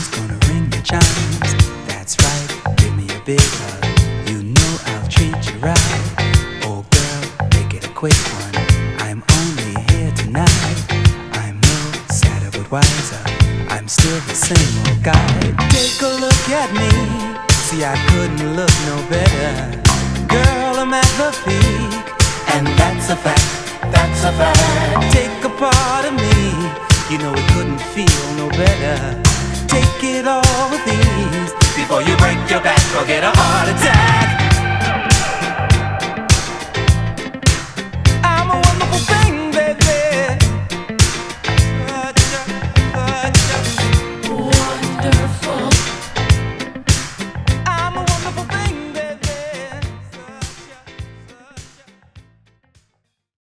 phone's gonna ring the chimes. That's right, give me a big hug. You know I'll treat you right. Oh girl, make it a quick one. I'm only here tonight. I'm no sadder but wiser. I'm still the same old guy. Take a look at me. See, I couldn't look no better. Girl, I'm at the peak, and that's a fact, that's a fact. Take a part of me, you know it couldn't feel no better. Take it all with ease before you break your back or get a heart attack.